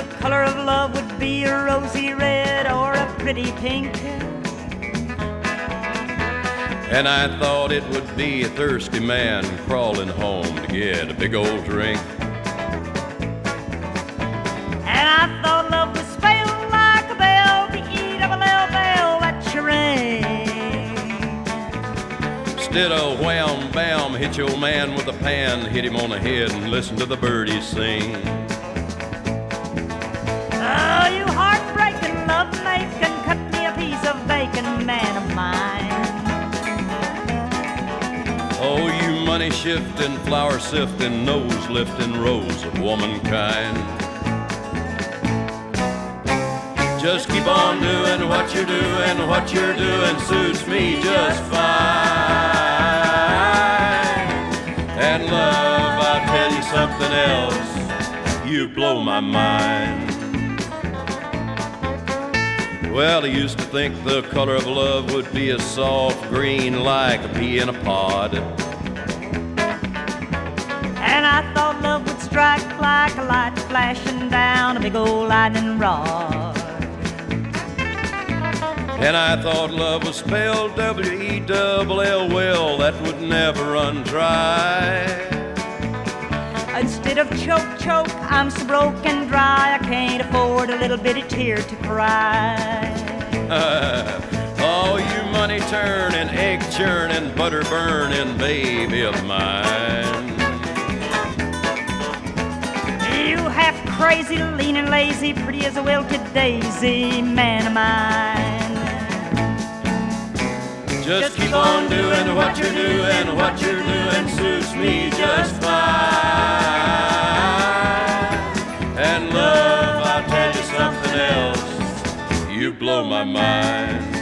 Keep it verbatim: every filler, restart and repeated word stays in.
the color of love would be a rosy red or a pretty pink. And I thought it would be a thirsty man crawling home to get a big old drink. And I thought love was spelled like a bell, B E double L bell that you ring. Instead of wham bam, hit your man with a pan, hit him on the head and listen to the birdies sing. Oh, you heartbreaking, love-making, cut me a piece of bacon, man of mine. Oh, you money-shifting, flower-sifting, nose-lifting rose of womankind. Just keep on doing what you're doing, what you're doing suits me just fine. And love, I'll tell you something else, you blow my mind. Well, I used to think the color of love would be a soft green like a pea in a pod. And I thought love would strike like a light flashing down a big old lightning rod. And I thought love was spelled W E double L, well, that would never run dry. Instead of choke, choke, I'm so broke and dry, I can't afford a little bitty tear to cry. Oh, you money turning, egg churning, butter burning baby of mine. You half crazy, lean and lazy, pretty as a wilted daisy, man of mine. Just keep on doing what you're doing, what you're doing suits me just fine. And love, I'll tell you something else, you blow my mind.